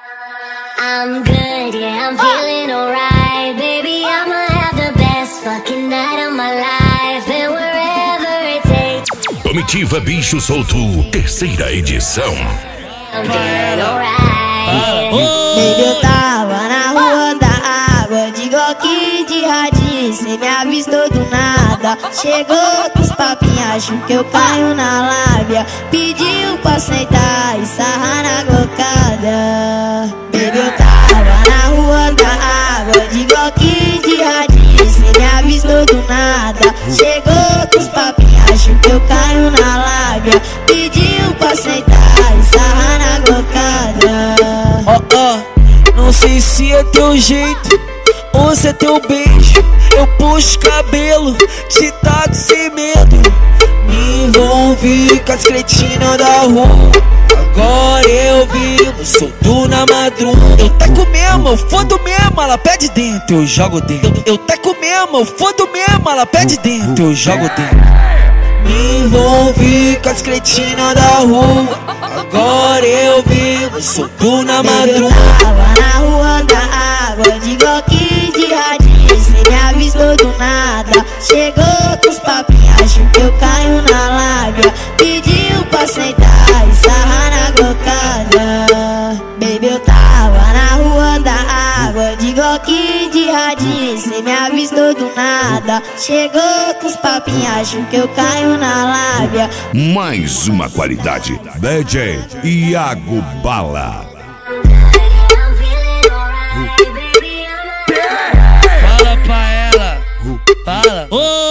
I'm good, yeah, I'm feeling alright. Baby, I'ma have the best fucking night of my life. And wherever it takes. Comitiva Bicho Solto, terceira edição. I'm feeling alright. Baby, eu tava na rua da água, de Glock de radinho, cê me avistou do nada. Chegou com os papinhos, acho que eu caio na lábia. Pediu pra sentar e sarrar na glocada. Baby, eu tava na rua da água, de Glock de radinho, cê me avistou do nada. Chegou com os papinhos, acho que eu caio na lábia. Pediu pra sentar e sarrar na glocada. Não sei se é teu jeito ou se é teu beijo. Eu puxo cabelo, te taco sem medo. Me envolvi com as cretinas da rua. Agora eu vivo solto na madruga. Eu taco mesmo, eu fodo mesmo, ela pede dentro, eu jogo dentro. Eu taco mesmo, eu fodo mesmo, ela pede dentro, eu jogo dentro. Me envolvi com as cretinas da rua. Agora eu vivo solto na madruga. Tava na rua da água, de Glock de radinho, cê me avistou do nada. Chegou com os papinhos, acho que eu caio na lábia. Pediu pra sentar e sarrar na glocada. Baby, eu tava na rua da água, de Glock de radinho, cê me avistou do nada. Chegou com os papinhos, acho que eu caio na lábia. Mais uma qualidade, DJ Iago Bala. I'm feeling alright. Baby, I'ma have Fala pra ela, fala.